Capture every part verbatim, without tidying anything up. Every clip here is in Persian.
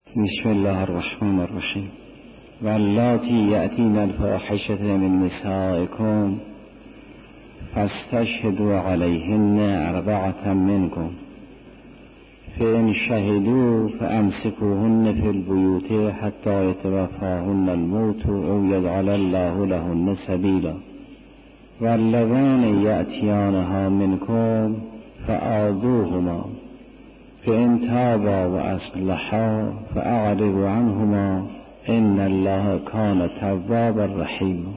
بسم الله الرحمن الرحیم. واللاتی یأتین الفاحشة من نسائکم فاستشهدوا علیهن اربعة منکم فإن شهدوا فأمسكوهن في البيوت حتى يتوفاهن الموت أو يجعل الله لهن سبيلا واللذان يأتيانها منكم فآذوهما فإن تابا وأصلحا فأعرضوا عنهما إن الله كان توابا رحیما.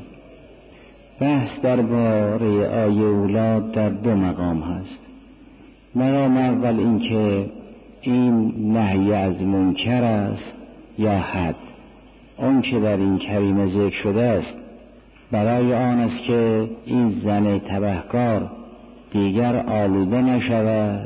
بحث درباره آیه اولاد در دو مقام هست. مقام اول این که این نهی از منکر است یا حد. اون که در این کریمه ذکر شده است برای آن است که این زن تبهکار دیگر آلوده نشود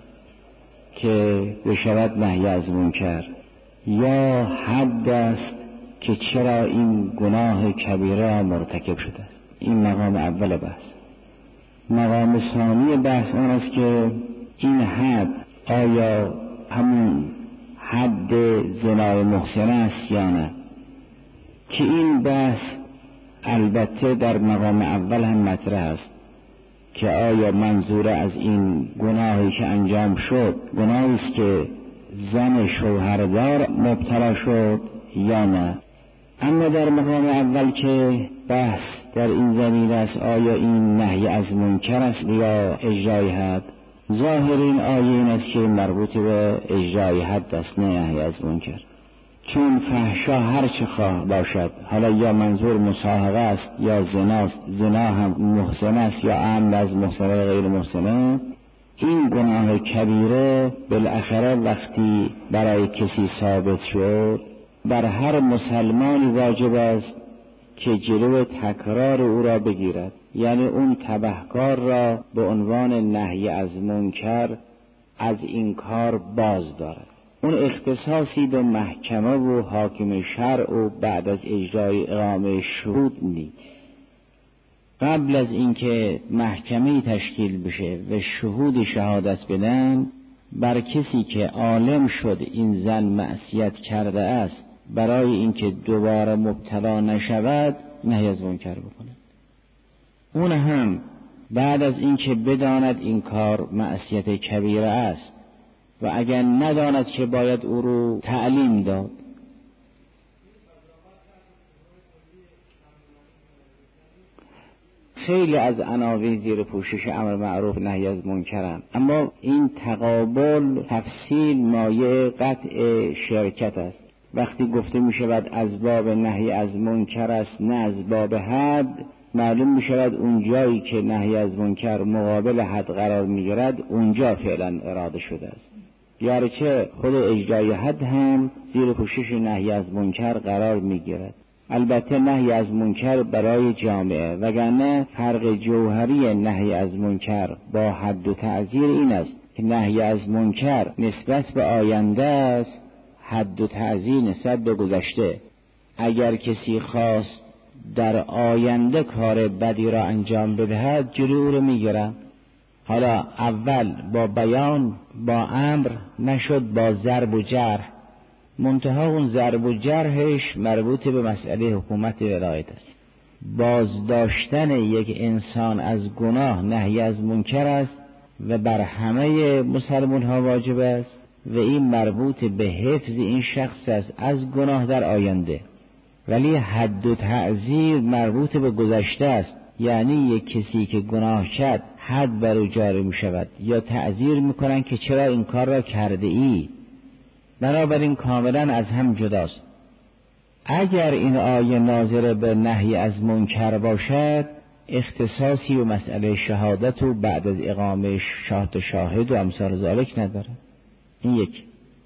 که بشود نهی از منکر، یا حد است که چرا این گناه کبیره مرتکب شده است. این مقام اول بحث. مقام ثانی بحث آن است که این حد آیا همون حد زنای محسن است یا نه، که این بحث البته در مقام اول هم مطرح است که آیا منظور از این گناهی که انجام شد گناهی است که زن شوهردار مبتلا شد یا نه. اما در مقام اول که بحث در این زمینه است آیا این نهی از منکر است یا اجرای حد، ظاهر این آیه این است که مربوط به اجرای حد است، نه نهی از منکر. چون فحشا هر چه خواه باشد، حالا یا منظور مصاحبه است یا زناست، زنا هم محسن است یا عمد از محسنه غیر محسنه، این گناه کبیره بالاخره وقتی برای کسی ثابت شد بر هر مسلمانی واجب است که جلو تکرار او را بگیرد، یعنی اون تبهکار را به عنوان نهی از منکر از این کار باز دارد. اون اختصاصی به محکمه و حاکم شرع و بعد از اجرای اقامه شهود نیست. قبل از اینکه محکمه تشکیل بشه و شهود شهادت بدن، بر کسی که عالم شد این زن معصیت کرده است برای اینکه دوباره مبتلا نشود نهی از منکر بکنه. اون هم بعد از اینکه بداند این کار معصیت کبیره است و اگر نداند که باید او رو تعلیم داد. خیلی از عناوین زیر پوشش امر معروف نهی از منکرند، اما این تقابل تفصیل مایه قطع شرکت است. وقتی گفته می شود از باب نهی از منکر است نه از باب حد، معلوم می شود اون جایی که نهی از منکر مقابل حد قرار می گیرد اونجا فعلا اراده شده است. گرچه خود اجرای حد هم زیر پوشش نهی از منکر قرار می گیرد، البته نهی از منکر برای جامعه، وگرنه فرق جوهری نهی از منکر با حد و تعزیر این است که نهی از منکر نسبت به آینده است، حد و تعزیر نسبت به گذشته. اگر کسی خواست در آینده کار بدی را انجام بدهد جلوی او را میگیرد. حالا اول با بیان با امر نشد، با ضرب و جرح، منتها اون ضرب و جرحش مربوط به مسئله حکومت ولایت است. بازداشتن یک انسان از گناه نهی از منکر است و بر همه مسلمان ها واجب است و این مربوط به حفظ این شخص است از گناه در آینده. ولی حد و تعزیر مربوط به گذشته است، یعنی یک کسی که گناه کرد حد بر او جاری می شود یا تعزیر می کنن که چرا این کار را کرده ای. بنابراین کاملا از هم جداست. اگر این آیه ناظر به نهی از منکر باشد اختصاصی به مسئله شهادت و بعد از اقامه شاهد و شاهد و امثال ذالک نداره. این یک.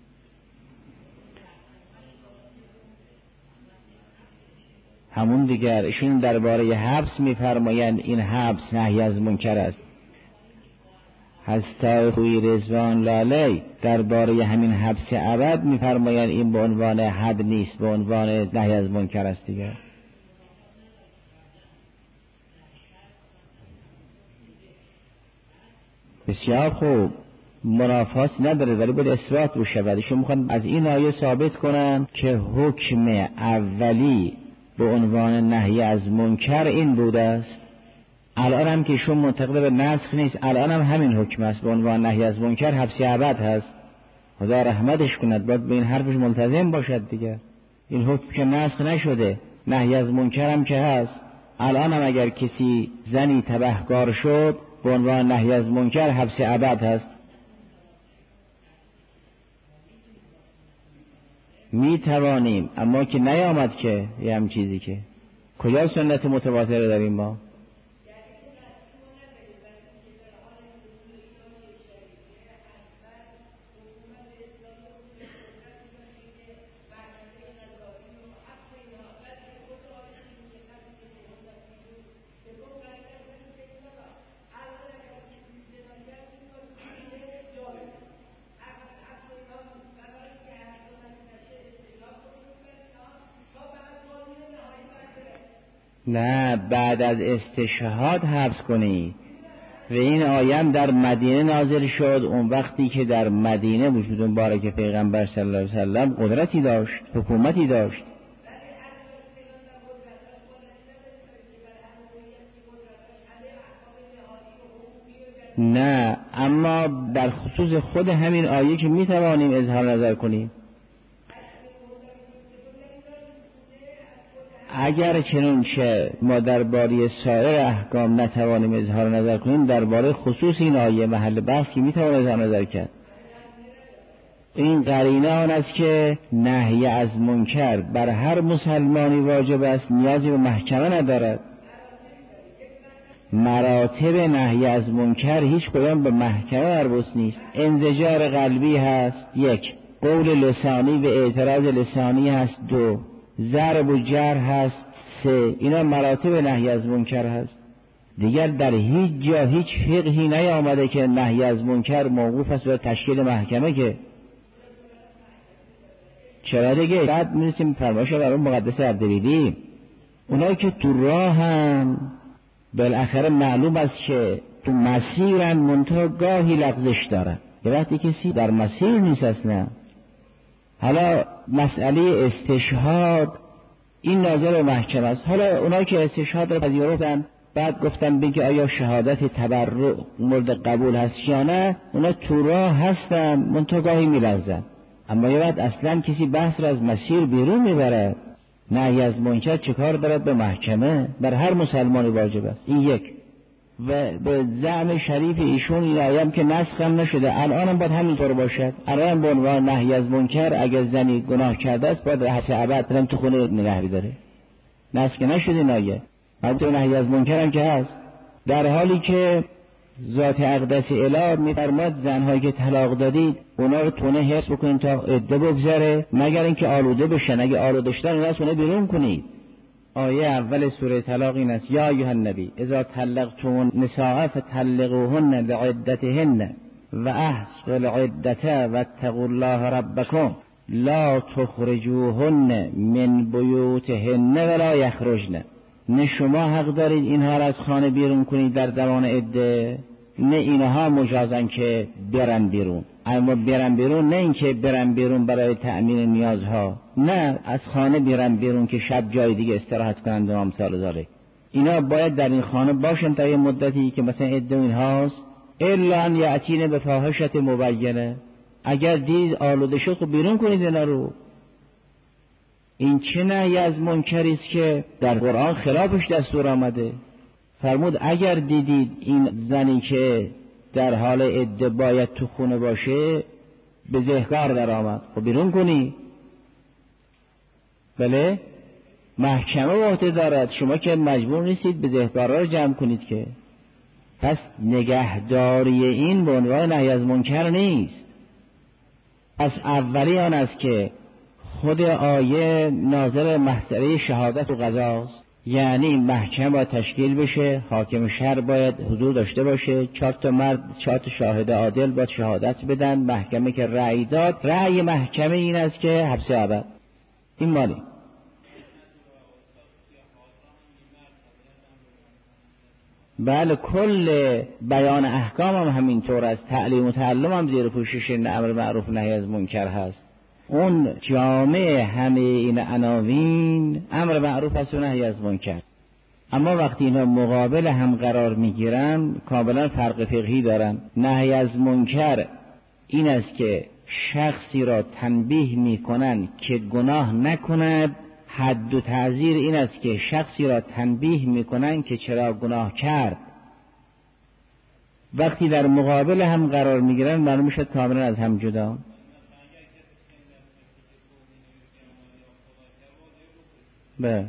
همون دیگر ایشون درباره حبس می‌فرمایند این حبس نهی از منکر است. حضرت خوی رضوان لالی درباره همین حبس ابد می‌فرمایند این به عنوان حد نیست، به عنوان نهی از منکر است دیگر. بسیار خوب. منافات نداره، ولی باید اثبات بشه. ایشون میخوان از این آیه ثابت کنن که حکم اولی به عنوان نهی از منکر این بوده است. الان هم که ایشون معتقد به نسخ نیست، الان هم همین حکم است، به عنوان نهی از منکر حبس ابد هست. خدا رحمتش کند، باید به این حرفش ملتزم باشد دیگه. این حکم که نسخ نشده، نهی از منکر هم که هست. الان هم اگر کسی زنی تبهکار شد، به عنوان نهی از منکر حبس ابد هست. می توانیم، اما که نیامد که یه هم چیزی که کجا سنت متواتر داریم ما؟ نه، بعد از استشهاد حبس کنی. و این آیه در مدینه نازل شد، اون وقتی که در مدینه وجود مبارک پیغمبر صلی الله علیه وسلم قدرتی داشت، حکومتی داشت. نه، اما در خصوص خود همین آیه که می توانیم اظهار نظر کنیم. اگر چنانچه ما درباره سایر احکام نتوانیم اظهار نظر کنیم، درباره خصوص این آیه محل بحثی میتوان اظهار نظر کرد. این قرینه آن است که نهی از منکر بر هر مسلمانی واجب است، نیازی به محکمه ندارد. مراتب نهی از منکر هیچ کدام به محکمه مربوط نیست. انزجار قلبی هست یک، قول لسانی و اعتراض لسانی هست دو، ضرب و جرح هست سه. اینا مراتب نهی از منکر هست. دیگر در هیچ جا هیچ فقهی نیامده که نهی از منکر موقوف است به تشکیل محکمه. که چرا دیگه؟ بعد میرسیم فرمایش برای مقدس اردبیلی، اونایی که تو راه هم بالاخره معلوم است که تو مسیرن، منتها گاهی لغزش دارن. یه وقتی کسی در مسیر نیست اصلا. حالا مسئله استشهاد این ناظر به محکمه است. حالا اونایی که استشهاد رو پذیرفتن، بعد گفتن بگه آیا شهادت تبرع مورد قبول هست یا نه، اونا تو راه هستن، منتها گاهی میلغزن. اما یه وقت اصلا کسی بحث رو از مسیر بیرون میبره. نهی از منکر چه کار دارد به محکمه؟ بر هر مسلمانی واجب است. این یک. و به زعم شریف ایشون این آیه که نسخ هم نشده، الان هم باید همینطور باشد. الان به عنوان نهی از منکر اگر زنی گناه کرده است باید حبس ابد برم تو خونه نگه داره. نسخ نشده این آیه. البته نهی از منکر هم که هست، در حالی که ذات اقدس اله میفرماد زنهایی که طلاق دادید اونا رو تونه حفظ بکنید تا عده بگذره، مگر اینکه آلوده بشن. اگه آلوده شدن اونا رو بیرون کنید. آیه اول سوره طلاق این است: یا ایها النبی اذا طلقتم النساء فطلقوهن لعدتهن و احصوا العدة واتقوا الله ربکم لا تخرجوهن من بیوتهن ولا یخرجن. نه شما حق دارید اینها را از خانه بیرون کنید در زمان عده، نه اینها مجازن که برن بیرون. اما برن بیرون نه اینکه برن بیرون برای تأمین نیازها، نه از خانه برن بیرون که شب جای دیگه استراحت کنند و امثال ذالک. اینا باید در این خانه باشن تا یه مدتی که مثلا عده اینهاست. الا ان یأتین بفاحشة مبینه، اگر دید آلوده شد خب بیرون کنید اینا رو. این چه نهی از منکری است که در قرآن خلافش دستور آمده؟ فرمود اگر دیدید این زنی که در حال عده باید تو خونه باشه به زهکار در آمد، خب بیرون کنی. بله، محکمه وقت دارد، شما که مجبور نیستید به زهکارها رو جمع کنید که. پس نگهداری این به عنوان نهی از منکر نیست. پس اولی آن است که خود آیه ناظر مسئله شهادت و قضاست، یعنی محکمه باید تشکیل بشه، حاکم شهر باید حضور داشته باشه، چهار تا مرد، چهار تا شاهد عادل باید شهادت بدن. محکمه که رأی داد، رأی محکمه این است که حبس ابد. این مالی بله کل بیان احکام هم همینطور است. تعلیم و تعلم هم زیر پوشش امر معروف نهی از منکر هست. اون جامع همه این عناوین امر معروف است و نهی از منکر. اما وقتی اینا مقابل هم قرار میگیرن کاملا فرق فقهی دارن. نهی از منکر این است که شخصی را تنبیه میکنن که گناه نکند، حد و تعزیر این است که شخصی را تنبیه میکنن که چرا گناه کرد. وقتی در مقابل هم قرار میگیرن معلوم میشد کاملا از هم جدا. به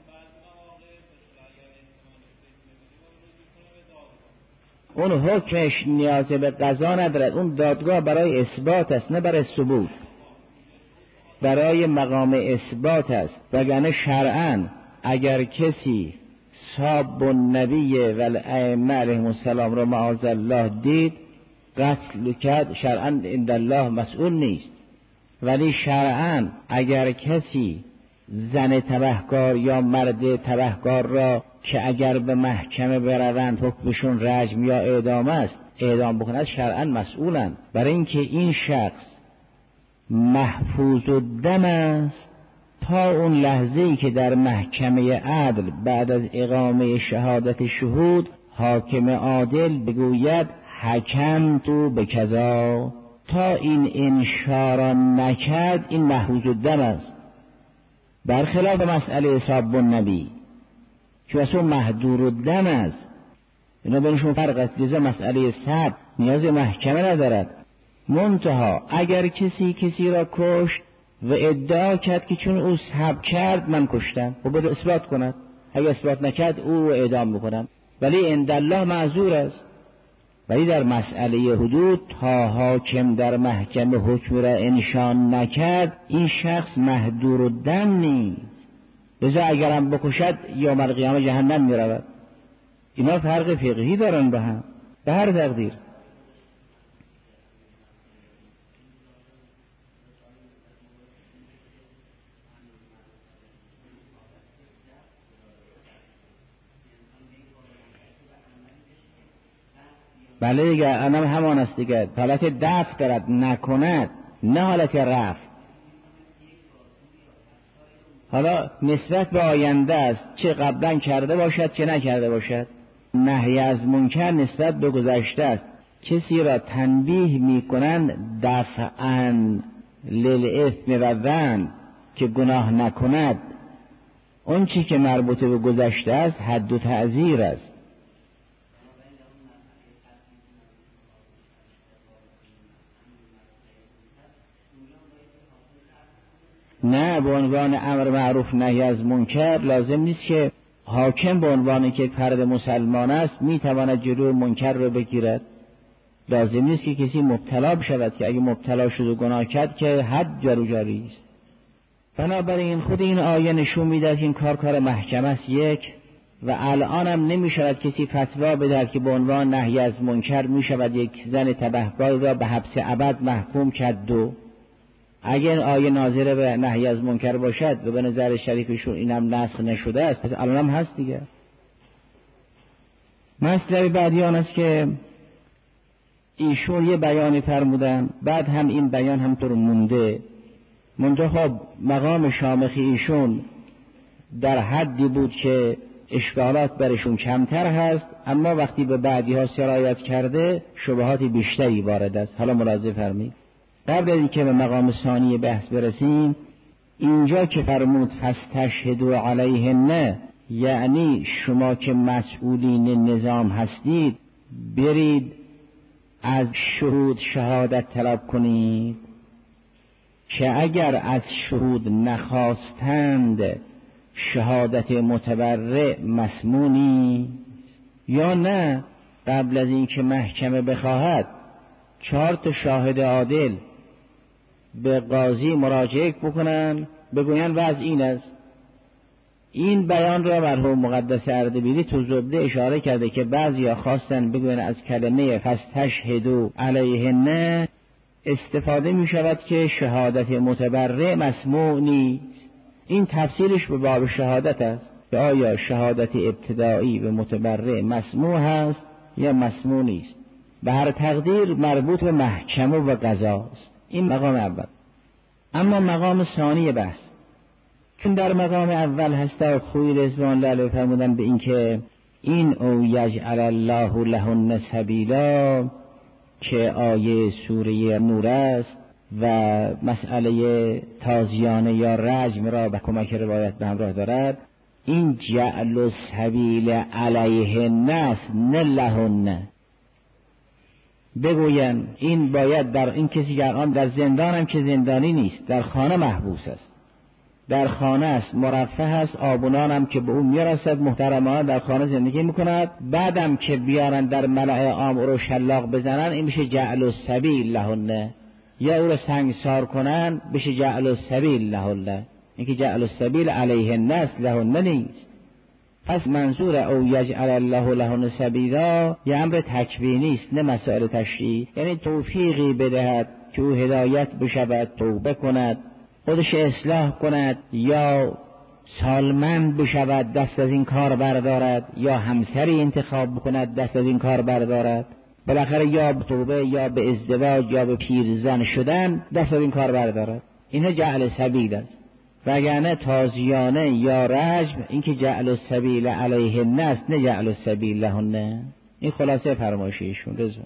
اون حکمش نیاز به قضا ندارد. اون دادگاه برای اثبات است نه برای ثبوت، برای مقام اثبات است. وگرنه شرعاً اگر کسی ساب النبی و الائمه علیهم السلام را معاذ الله دید قتل کرد، شرعاً عند الله مسئول نیست. ولی شرعاً اگر کسی زن تبهکار یا مرد تبهکار را که اگر به محکمه بروند حکمشون رجم یا اعدام است اعدام بکند، شرعاً مسئولند. برای اینکه این شخص محفوظ الدم است تا اون لحظه‌ای که در محکمه عدل بعد از اقامه شهادت شهود حاکم عادل بگوید حکم تو به کذا، تا این انشارا نکرد این محفوظ الدم است. برخلاف مسئله ساب النبی که اصلا محدور الدم است، اینا بینشون فرق است. لذا مسئله سب نیاز محکمه ندارد. منتها اگر کسی کسی را کشت و ادعا کرد که چون او سب کرد من کشتم، خب باید اثبات کند. اگر اثبات نکرد او رو اعدام بکنم. ولی عند الله معذور است. ولی در مسئله حدود تا حاکم در محکمه حکم را انشان نکرد این شخص محدور الدم نیست. لذا اگرم بکشد یوم القیامه جهنم می رود. اینا فرق فقهی دارن به هم به هر تقدیر. بله دیگه انم همان است دیگه. حالت دفع دارد نکند نه حالت رفع. حالا نسبت به آینده است، چه قبلا کرده باشد چه نکرده باشد. نهی از منکر نسبت به گذشته است. کسی را تنبیه میکنند دفعاً للاثم و ذنب که گناه نکند. اون چی که مربوط به گذشته است حد و تعزیر است. نه به عنوان امر معروف نهی از منکر لازم نیست که حاکم به عنوان که فرد مسلمان است میتواند جلوی منکر رو بگیرد. لازم نیست که کسی مبتلا بشود، که اگه مبتلا شد و گناه کرد که حد جارو جاری است. بنابراین خود این آیه نشون میده که این کار کار محکمه است یک، و الان هم نمیشود کسی فتوا بدهد که به عنوان نهی از منکر میشود یک زن تبهکار را به حبس ابد محکوم کرد. دو، اگر آیه ناظره به نهی از منکر باشد و به نظر شریفشون اینم نسخ نشده است، پس الان هم هست دیگه. مسئله بعدی آن است که ایشون یه بیانی فرمودن، بعد هم این بیان همطور مونده مونده خب مقام شامخی ایشون در حدی بود که اشکالات برشون کمتر هست، اما وقتی به بعدی ها سرایت کرده شبهات بیشتری وارد است. حالا ملاحظه فرمایید. قبل از اینکه به مقام ثانی بحث برسیم، اینجا که فرمود فاستشهدوا علیهن، یعنی شما که مسئولین نظام هستید برید از شهود شهادت طلب کنید، که اگر از شهود نخواستند شهادت متبرع مسمونی، یا نه قبل از اینکه محکمه بخواهد چهار تا شاهد عادل به قاضی مراجعه بکنن بگوین وضع این است. این بیان را مرحوم مقدس اردبیلی تو زبده اشاره کرده که بعضیا خواستن بگوین از کلمه فاستشهدوا علیهن استفاده می شود که شهادت متبرع مسموع نیست. این تفسیرش به باب شهادت است. که آیا شهادت ابتدایی و متبرع مسموع هست یا مسموع نیست. به هر تقدیر مربوط به محکمه و قضاست. این مقام اول. اما مقام ثانی بحث، چون در مقام اول هست خوی رضوان الله علیه فرمودن به این که این او یجعل الله لهن سبیلا که آیه سوره نور است و مسئله تازیانه یا رجم را به کمک روایت به همراه دارد. این جعل سبیل علیهن است نه لهن. بگوین این باید در این کسی که الان در زندان هم که زندانی نیست، در خانه محبوس است، در خانه است، مرفه است، آبونان هم که به اون میرسد، محترمانه در خانه زندگی میکند، بعدم که بیارن در ملأ عام او رو شلاق بزنن این میشه جعل السبیل لهن، یا او رو سنگسار کنن بشه جعل السبیل لهن. اینکه جعل السبیل علیه الناس لهن نیست. پس منظور او یجعل الله لهن سبیلا یه امر تکوینی است نه مسائل تشریعی، یعنی توفیقی بدهد که او هدایت بشود، توبه کند، خودش اصلاح کند، یا سالمند بشود دست از این کار بردارد، یا همسری انتخاب بکند دست از این کار بردارد، بالاخره یا به توبه یا به ازدواج یا به پیرزن شدن دست از این کار بردارد. اینها جعل سبیل است. وگرنه تازیانه یا رجم این که جعل السبیل علیه الناس نه جعل السبیل لهن. این خلاصه فرمایش ایشون. رضا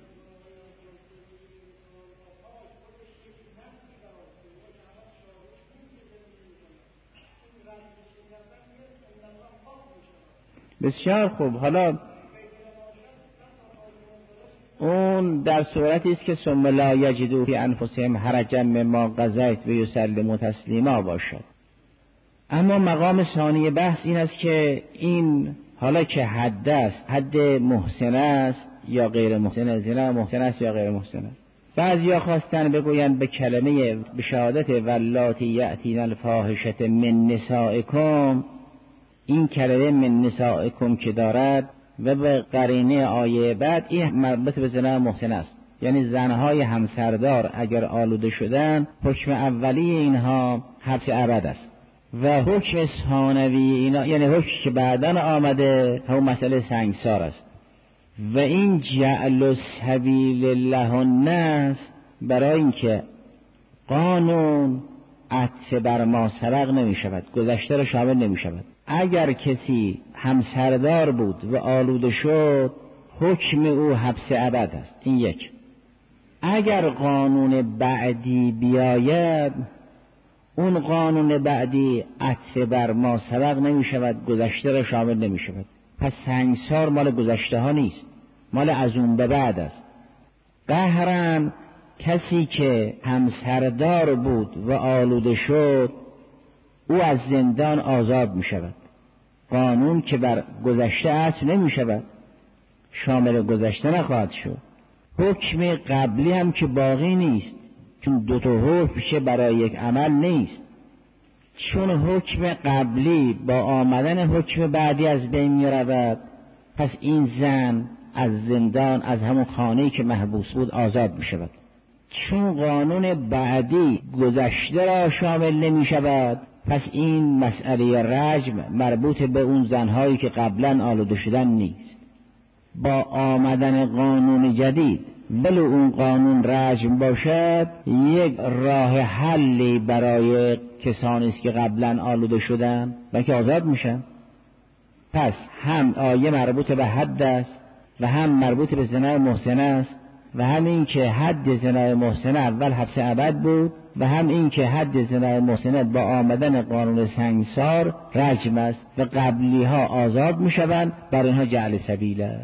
بسیار خوب. حالا اون در صورتی است که ثم لا یجدوا فی انفسهم حرجا مما قضیت و یسلموا تسلیما باشد. اما مقام ثانی بحث این است که این حالا که حد است، حد محسن است یا غیر محسن است، زنا محسن است یا غیر محسن است. بعضیا خواستن بگویند به کلمه به شهادت واللاتی یأتین الفاحشه من نسائکم، این کلمه من نسائکم که دارد و به قرینه آیه بعد این مربوط به زنا محسن است، یعنی زنهای همسردار اگر آلوده شدن حکم اولی اینها حبس ابد است و حکم ثانوی اینا یعنی حکم که بعداً آمده همون مسئله سنگسار است. و این جعل سبیل لهن است برای اینکه قانون عطف بر ما سبق نمی شود، گذشته را شامل نمی شود. اگر کسی همسردار بود و آلوده شد حکم او حبس ابد است. این یک. اگر قانون بعدی بیاید اون قانون بعدی عطف بر ما سبق نمی شود، گذشته را شامل نمی شود. پس سنگسار مال گذشته ها نیست، مال از اون به بعد است. قهرن کسی که همسردار بود و آلوده شد او از زندان آزاد می شود. قانون که بر گذشته عطف نمی شود، شامل گذشته نخواهد شد. حکم قبلی هم که باقی نیست، چون دو تا حکم که برای یک عمل نیست. چون حکم قبلی با آمدن حکم بعدی از بین می رود، پس این زن از زندان از همون خانه‌ای که محبوس بود آزاد می شود. چون قانون بعدی گذشته را شامل نمی شود، پس این مسئله رجم مربوط به اون زنهایی که قبلا آلوده شدن نیست. با آمدن قانون جدید بلو اون قانون رجم باشد، یک راه حلی برای کسانی است که قبلا آلوده شدن و که آزاد میشن. پس هم آیه مربوط به حد است و هم مربوط به زنا محسن است و هم این که حد زنا محسن اول حبس ابد بود و هم این که حد زنا محسن با آمدن قانون سنگسار رجم است و قبلی ها آزاد میشوند، بر اینها جعل سبیل است.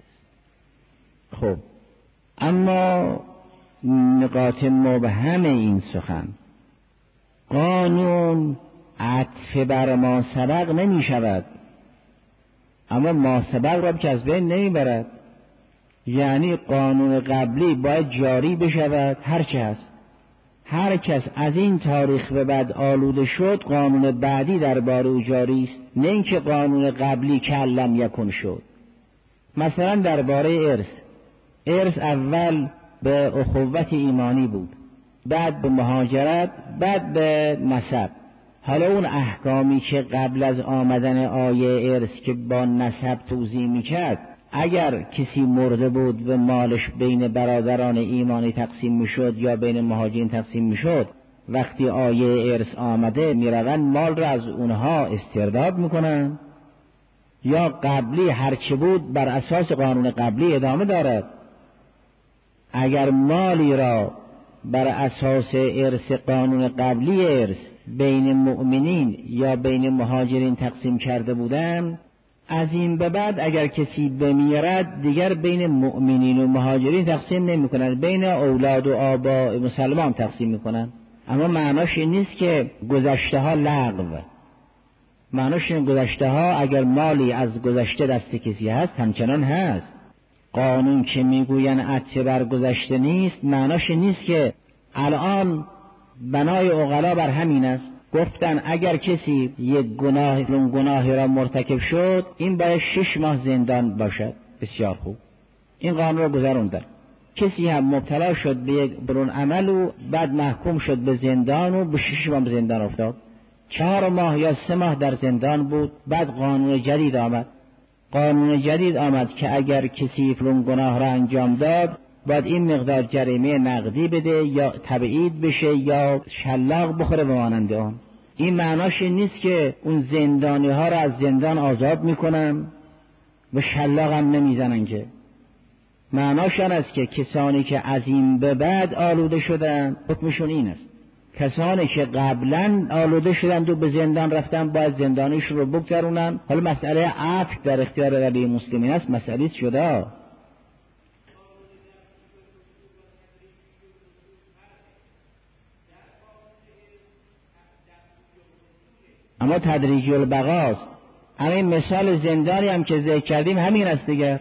خب اما نقاط مبهم این سخن، قانون عطف بر ما سبق نمی شود اما ما سبق را که از بین نمی برد. یعنی قانون قبلی باید جاری بشود هرچه هست. هر کس از این تاریخ به بعد آلوده شد قانون بعدی درباره او جاری است، نه اینکه قانون قبلی کلم یکن شد. مثلا درباره ارث، ارث اول به اخوت ایمانی بود، بعد به مهاجرت، بعد به نسب. حالا اون احکامی که قبل از آمدن آیه ارث که با نسب توضیح میکرد، اگر کسی مرده بود و مالش بین برادران ایمانی تقسیم میشد یا بین مهاجرین تقسیم میشد، وقتی آیه ارث آمده میروند مال را از اونها استرداد میکنن، یا قبلی هرچه بود بر اساس قانون قبلی ادامه دارد. اگر مالی را بر اساس ارث قانون قبلی ارث بین مؤمنین یا بین مهاجرین تقسیم کرده بودن، از این به بعد اگر کسی بمیرد دیگر بین مؤمنین و مهاجرین تقسیم نمی کنند، بین اولاد و آباء مسلمان تقسیم می کنند. اما معناش این نیست که گذشته ها لغو، معناش این گذشته ها اگر مالی از گذشته دست کسی هست همچنان هست. قانون که میگوین عطف بر گذشته نیست، معناش نیست که الان بنای عقلا بر همین است. گفتن اگر کسی یک گناه اون گناهی را مرتکب شد، این باید شش ماه زندان باشد. بسیار خوب، این قانون را گذروندن. کسی هم مبتلا شد به یک برون عمل و بعد محکوم شد به زندان و به شش ماه زندان افتاد، چهار ماه یا سه ماه در زندان بود. بعد قانون جدید آمد، قانون جدید آمد که اگر کسی فلان گناه را انجام داد باید این مقدار جریمه نقدی بده یا تبعید بشه یا شلاق بخوره به مانند آن. این معناش نیست که اون زندانی ها را از زندان آزاد میکنن و شلاق هم نمیزنن، که معناش آن است که کسانی که از این به بعد آلوده شدن حکمشون این است. کسانی که قبلا آلوده شدند و به زندان رفتن باید زندانیش رو بگذرونن. حالا مسئله عفو در اختیار ولی مسلمین است، مسئله شده. اما تدریجی البقاست. همین مثال زندانی هم که ذکر کردیم همین است دیگر.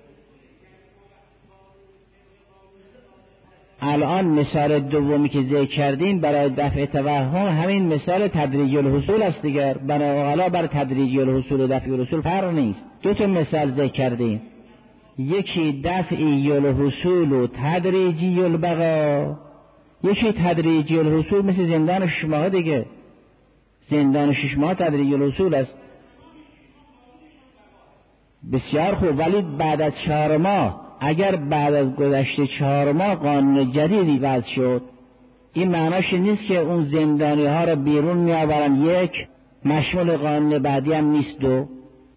الان مثال دومی که ذکر کردیم برای دفع توهم همین مثال تدریجی الحصول است دیگر. برای عقلا بر تدریجی الحصول و دفع الحصول فرق نیست. دو تا مثال ذکر کردیم، یکی دفعی الحصول و تدریجی البقا، یکی تدریجی الحصول مثل زندان شش ماه دیگه. زندان شش ماه تدریجی الحصول است. بسیار خوب، ولی بعد از چهار ماه، اگر بعد از گذشته چهار ماه قانون جدیدی وضع شد، این معناش نیست که اون زندانی ها را بیرون می آورن، یک مشمول قانون بعدی هم نیست. دو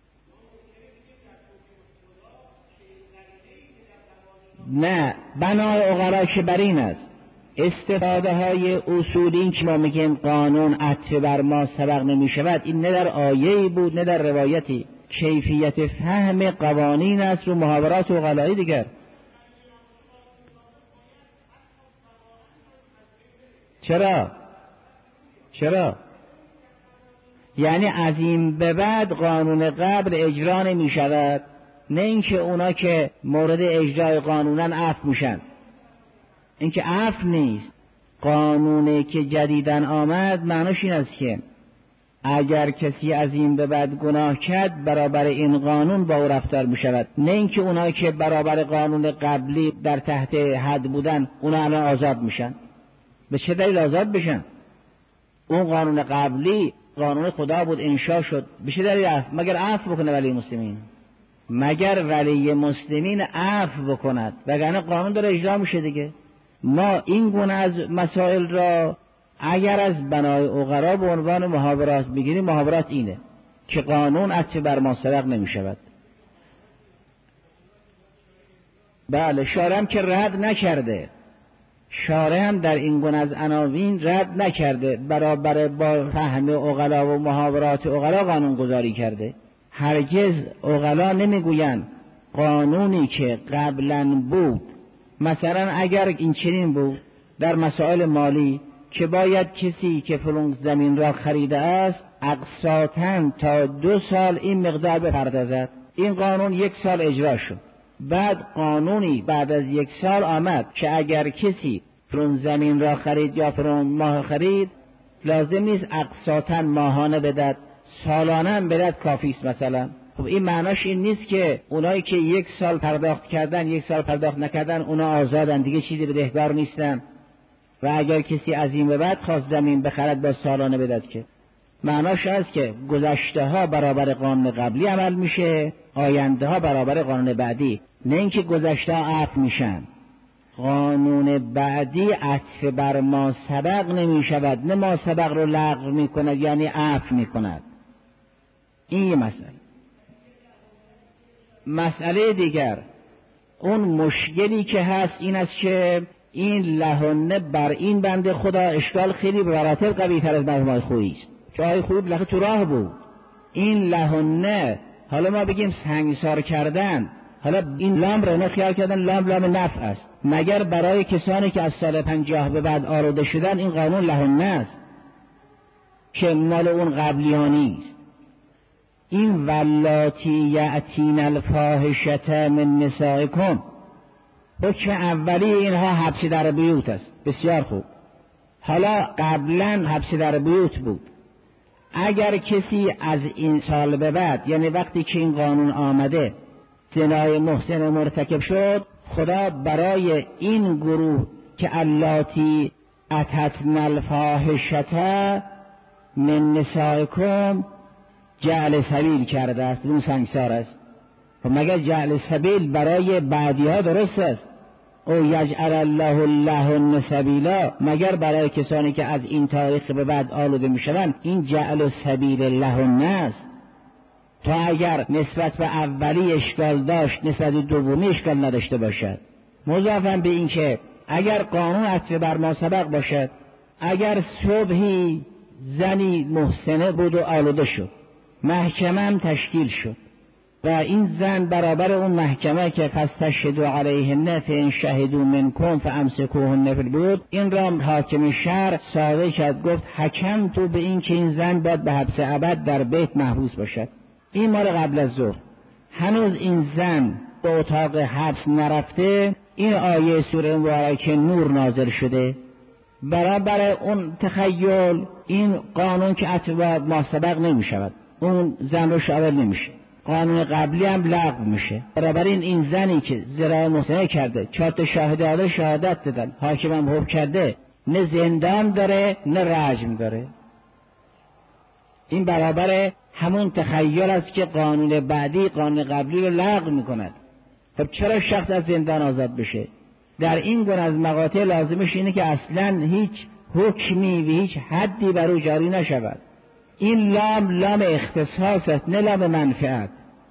نه، بنای عقلا که بر این است، استفاده های اصولی این که ما میگیم قانون عطف بر ما سبق نمی شود، این نه در آیه‌ای بود نه در روایتی. کیفیت فهم قوانین است و محاورات عقلایی دیگر. چرا؟ چرا؟ یعنی از این به بعد قانون قبل اجرا نمی شود، نه اینکه اونا که مورد اجرای قانونن عفو میشن. اینکه عفو نیست. قانونی که جدیدن آمد معناش این است که اگر کسی از این به بعد گناه کرد برابر این قانون با او رفتار می شود، نه اینکه اونایی که برابر قانون قبلی در تحت حد بودن اونا الان آزاد میشن. به چه دلیل آزاد بشن؟ اون قانون قبلی قانون خدا بود، انشا شد. به چه دلیل عفو؟ مگر عفو بکنه ولی مسلمین، مگر ولی مسلمین عفو بکند، وگرنه قانون داره اجرا میشه دیگه. ما این گونه از مسائل را اگر از بنای عقلا به عنوان محاورات بگیریم، محاورات اینه که قانون عطف بر ما سبق نمی شود. بله، شارع هم که رد نکرده، شارع هم در این گونه از عناوین رد نکرده، برابر با فهم عقلا و محاورات عقلا قانون گذاری کرده. هرگز عقلا نمیگویند قانونی که قبلا بود، مثلا اگر این چنین بود در مسائل مالی که باید کسی که فلان زمین را خریده است اقساطاً تا دو سال این مقدار بپردازد، این قانون یک سال اجرا شد. بعد قانونی بعد از یک سال آمد که اگر کسی فلان زمین را خرید یا فلان ماه خرید، لازم نیست اقساطاً ماهانه بدهد، سالانه هم بدهد کافی است مثلا. خب این معناش این نیست که اونایی که یک سال پرداخت کردن یک سال پرداخت نکردن اونا آزادن دیگه، چیزی بدهکار نیستن. و اگر کسی از این به بعد خواست زمین بخرد با سالانه بدهد که معناش است که گذشته ها برابر قانون قبلی عمل میشه، آینده ها برابر قانون بعدی. نه اینکه گذشته ها عفو میشن، قانون بعدی عطف بر ما سبق نمی شود، نه ما سبق رو لغو می کند یعنی عفو می کند. این یه مسئله. مسئله دیگر، اون مشکلی که هست این است که این لحنه بر این بنده خدا اشکال خیلی براتر قوی تر از مرحوم خویی است. چون آقای خویی بالاخره تو راه بود. این لحنه حالا ما بگیم سنگسار کردن، حالا این لام رو نه خیال کردن لام لام نفع است، مگر برای کسانی که از سال پنجاه به بعد آلوده شدن این قانون لحنه است که مال اون قبلیانی است. این ولاتی یأتین الفاحشة من نسائکم، حکم اولی اینها حبس در بیوت است. بسیار خوب. حالا قبلا حبس در بیوت بود. اگر کسی از این سال به بعد، یعنی وقتی که این قانون آمده، زنای محسن مرتکب شد، خدا برای این گروه که اللاتی اتتن الفاحشة من نسائکم جعل سبیل کرده است. اون سنگسار است. و مگر جعل سبیل برای بعدی ها درست است؟ او یجعل الله لهن سبیلا، مگر برای کسانی که از این تاریخ به بعد آلوده می شوند این جعل سبیل لهن است؟ تا اگر نسبت به اولی اشکال داشت نسبت به دومی اشکال نداشته باشد. مضافاً به این که اگر قانون عطف بر ما سبق باشد، اگر صبحی زنی محسنه بود و آلوده شد، محکمه هم تشکیل شد و این زن برابر اون محکمه که فاستشهدوا علیهن فان شهدوا منکم فامسکوهن فی البیوت، این را حاکم شهر صادر کرد، گفت حکم تو به این که این زن باید به حبس ابد در بیت محبوس باشد. این مال قبل از ظهر. هنوز این زن به اتاق حبس نرفته، این آیه سوره مبارکه نور نازل شده. برابر اون تخیل این قانون که عطف ما سبق نمی شود، اون زن رو شامل نمیشه، قانون قبلی هم لغو میشه. برابر این این زنی که زرای محسنه کرده، چهار تا شاهد داده، شهادت دادن، حاکم هم حکم کرده، نه زندان داره نه رجم داره. این برابر همون تخیل است که قانون بعدی قانون قبلی رو لغو میکند. خب چرا شخص از زندان آزاد بشه؟ در این گونه از مقاطع لازمش اینه که اصلا هیچ حکمی و هیچ حدی بر او جاری نشود. این لام لام اختصاص است نه لام منفعت.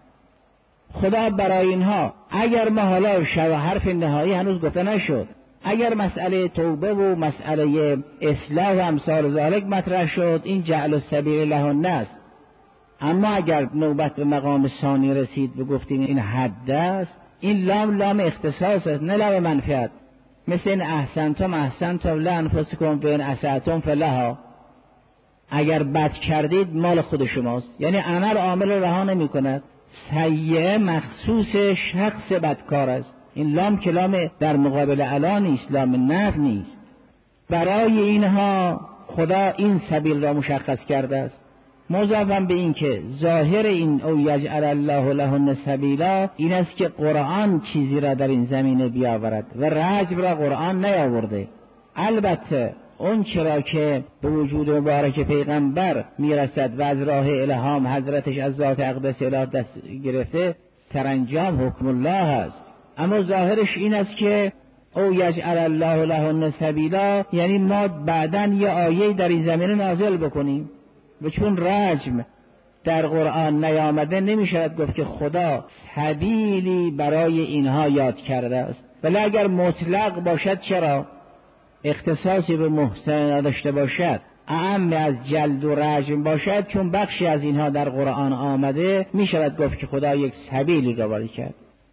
خدا برای اینها، اگر ما حالا شب حرف نهایی هنوز گفته نشد، اگر مسئله توبه و مسئله اصلاح و امثال ذالک مطرح شد، این جعل السبیل لهن است. اما اگر نوبت به مقام ثانی رسید و گفتیم این حد است، این لام لام اختصاص است نه لام منفعت. مثل این احسنتم احسنتم لانفسکم و ان اسأتم فلها، اگر بد کردید مال خود شماست. یعنی عمل عامل رها نمی کند، سیئه مخصوص شخص بدکار است. این لام کلام در مقابل علا نیست، لام نفی نیست. برای اینها خدا این سبیل را مشخص کرده است. مضافاً به این که ظاهر این او یجعل الله لهن سبیلا این است که قرآن چیزی را در این زمینه بیاورد و رجم را قرآن نیاورده. البته اون چرا که به وجود مبارک پیغمبر میرسد و از راه الهام حضرتش از ذات اقدس اله دست گرفته، سرانجام حکم الله است. اما ظاهرش این است که او یجعل الله لهن سبیلا یعنی ما بعداً یه آیه در این زمینه نازل بکنیم. و چون رجم در قرآن نیامده نمیشود گفت که خدا سبیلی برای اینها یاد کرده است. ولی اگر مطلق باشد، چرا اختصاصی به محسن نداشته باشد، اعم از جلد و رجم باشد، چون بخشی از اینها در قرآن آمده، میشود گفت که خدا یک سبیلی را وارد کرد.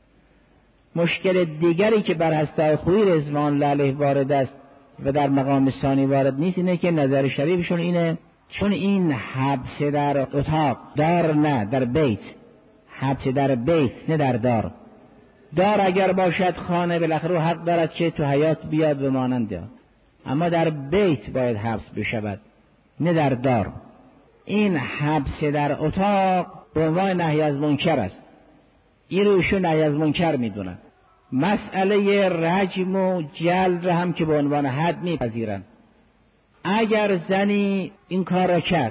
مشکل دیگری که بر هسته خویی رضوان الله علیه وارد است و در مقام ثانی وارد نیست اینه که نظر شریفشون اینه، چون این حبس در اتاق، دار نه در بیت، حبس در بیت نه در دار. دار اگر باشد خانه بالاخره حق دارد که تو حیات بیاد به مانند، اما در بیت باید حبس بشود نه در دار. این حبس در اتاق به عنوان نهی از منکر است. این روشو نهی از منکر میدونن. مسئله رجم و جلد هم که به عنوان حد میپذیرن. اگر زنی این کار را کرد،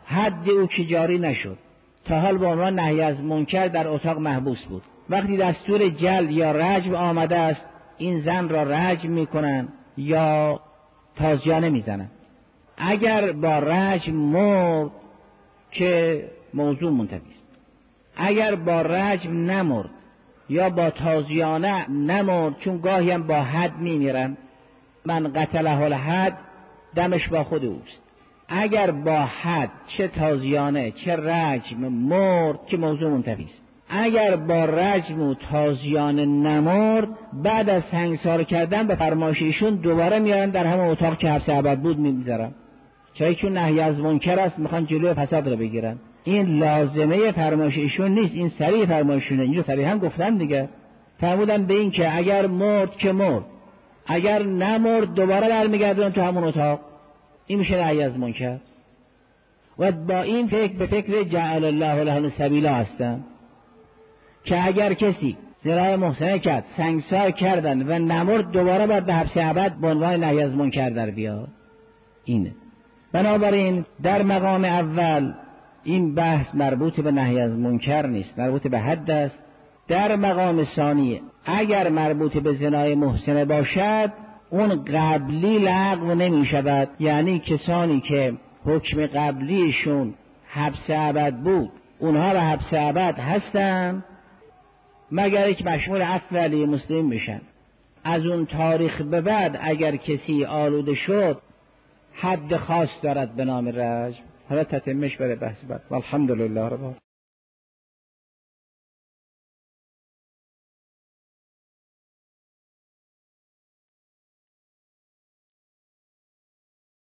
حد او که جاری نشد، تا حال به عنوان نهی از منکر در اتاق محبوس بود. وقتی دستور جلد یا رجم آمده است، این زن را رجم میکنن یا تازیانه میزنن. اگر با رجم مرد که موضوع منتفی است، اگر با رجم نمرد یا با تازیانه نمرد، چون گاهی هم با حد میمیرن، من قتله الحد دمش با خود اوست. اگر با حد چه تازیانه چه رجم مرد که موضوع منتفی است. اگر با رجم و تازیانه نمرد، بعد از سنگسار کردن به فرمایش ایشون دوباره میارن در همون اتاق که حبس ابد بود میذارن، چون چون نهی از منکر است، میخوان جلوی فساد رو بگیرن. این لازمه فرمایش ایشون نیست، این صریح فرمایشونه. اینجا صریحا گفتن دیگه، فرمودن به این که اگر مرد که مرد، اگر نمرد دوباره برمیگردن تو همون اتاق. این میشه نهی از منکر. و با این فکر به فکر جعل الله له سبیلا هستن که اگر کسی زنای محسنه کرد، سنگسار کردن و نمرد، دوباره باید به حبس ابد به عنوان نهی از منکر در بیاد. اینه. بنابراین در مقام اول این بحث مربوط به نهی از منکر نیست، مربوط به حد است. در مقام ثانی اگر مربوط به زنای محسنه باشد، اون قبلی لغو نمی شود. یعنی کسانی که حکم قبلیشون حبس ابد بود، اونها به حبس ابد هستن مگر یک مشمول عفو علی مسلم بشن. از اون تاریخ به بعد اگر کسی آلوده شد، حد خاص دارد به نام رجم. حالا تتمش بره بحث بعد. والحمدلله رب العالمین.